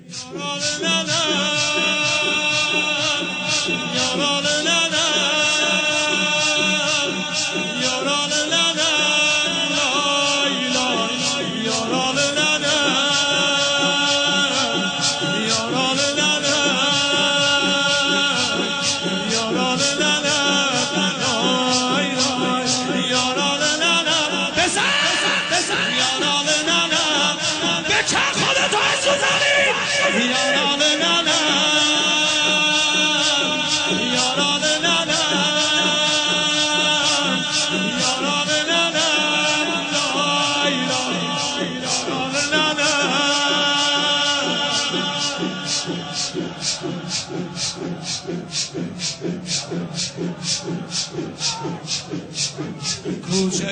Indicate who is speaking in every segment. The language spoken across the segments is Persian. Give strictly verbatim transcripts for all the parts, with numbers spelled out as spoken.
Speaker 1: کوچه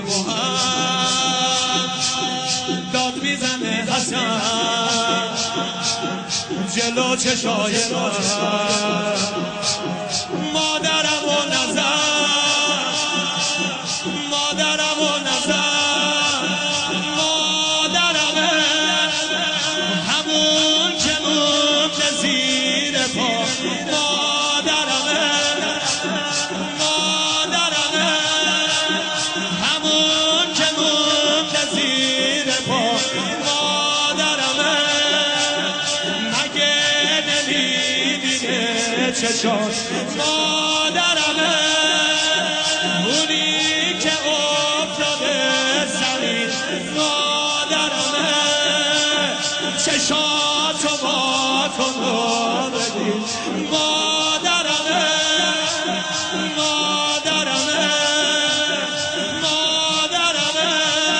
Speaker 1: پرمحب داد میزنه حسن جلو چشای من مادرم و نزن مادرم و نزن مادرمه همون که مونده زیر پا مادرمه مادرمه همون که مونده زیر پا مادرمه مگه نمیبینه چشات مادرمه اونی که افتاده زمین مادرمه چشاتو با کن رو بدید مادرمه مادرمه مادرمه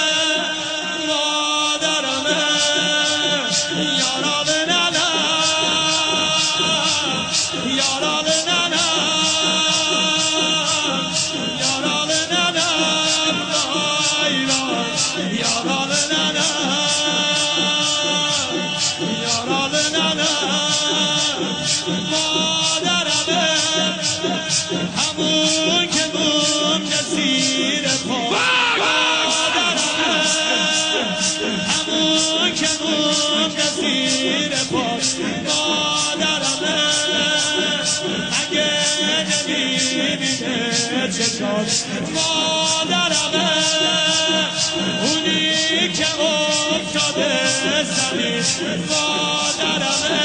Speaker 1: مادرمه یاران ننه یاران ننه یاران ننه یاران ننه یاران ننه مادرمه همون که مونده زیر پا مادرمه همون که مونده زیر پا مادرمه اگه نمیبینه چشات مادرمه اونی که افتاده زمین مادرمه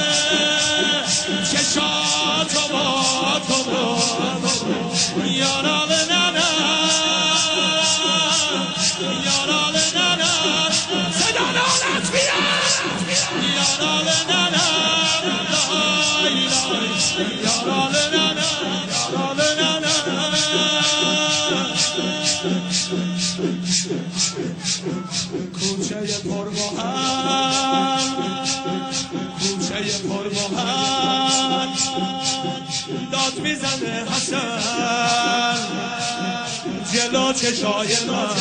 Speaker 1: چشاتو با کن رو یاران ننه یاران ننه صدا نالت بیاد یاران ننه یاران ننه یاران ننه کوچه پرمحب کوچه پرمحب داد میزنه حسن جلو چشای من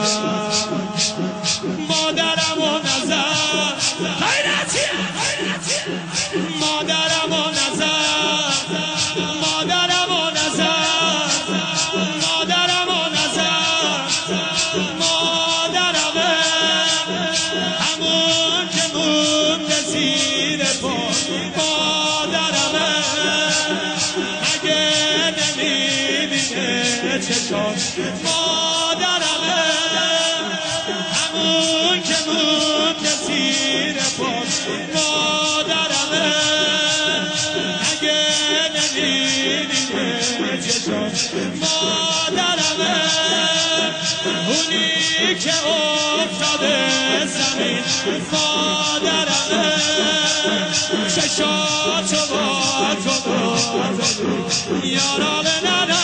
Speaker 1: مادرم و نزن غیرتیه مادرم و نزن مادرم و نزن مادرم و نزن مادرمه همون که مونده زیر پا مادرمه اگه نمیبینه چشات مادرمه همون که مونده زیر پا مادرمه اگه نمیبینه چشات مادرمه اونی که افتاده زمین مادرمه چشاتو با تو یاران ننه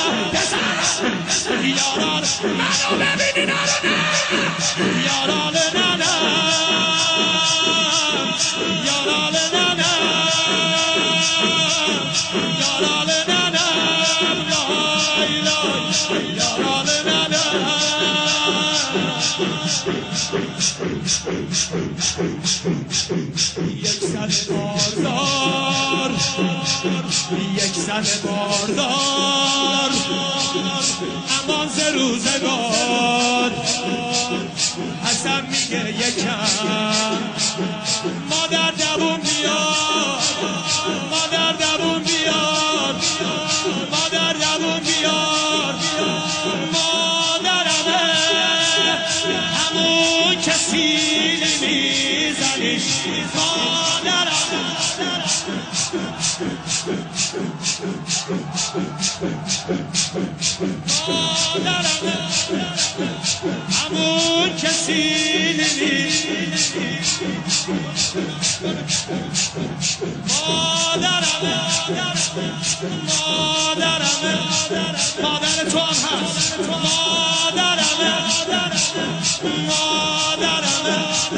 Speaker 1: یاران منو ببینی نرونه یاران ننه یاران ننه یاران ننه یاران ننه یک زن باردار یک زن باردار امان ز روزگار حسن میگه یکم مادر دوون بیار مادر دوون بیار مادر دوون بیار مادرمه همون که سیلی میزنی مادرمه مادرمه همون که سیلی مادرمه مادرمه مادر تو هم هست مادرمه مادرمه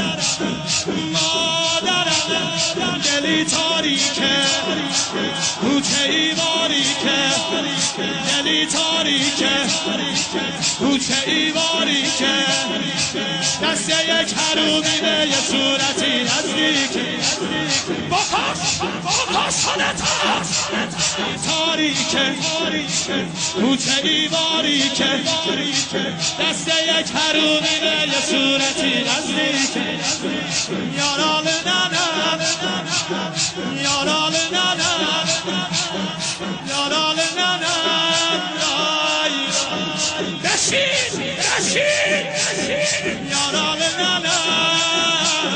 Speaker 1: مادرمه دلی تاریکه کوچه ای باریکه دلی تاریکه کوچه ای باریکه دست یک حرومی به یه صورتی نزدیکی بکش بکش خودت تاریکه کوچه ای باریکه دست یک حرومی به یه صورتی نزدیکی یارال ننم یارال ننم یارال ننم بشین بشین یارال ننم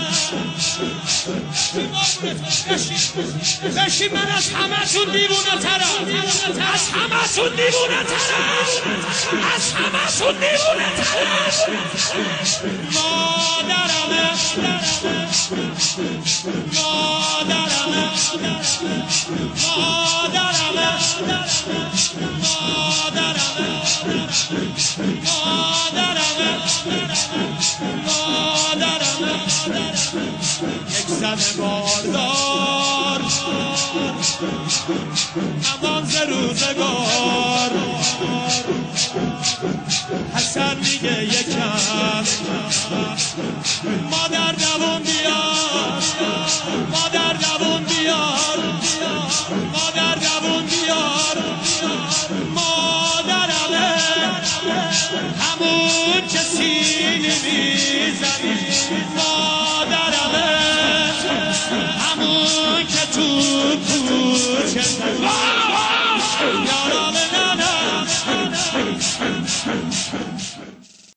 Speaker 1: بشین من از همه تون دیوونه ترم از همه تون دیوونه ترم از همه تون دیوونه ترم مادرمه مادرمه مادرمه مادرمه مادرمه مادرمه یک زن باردار امان ز روزگار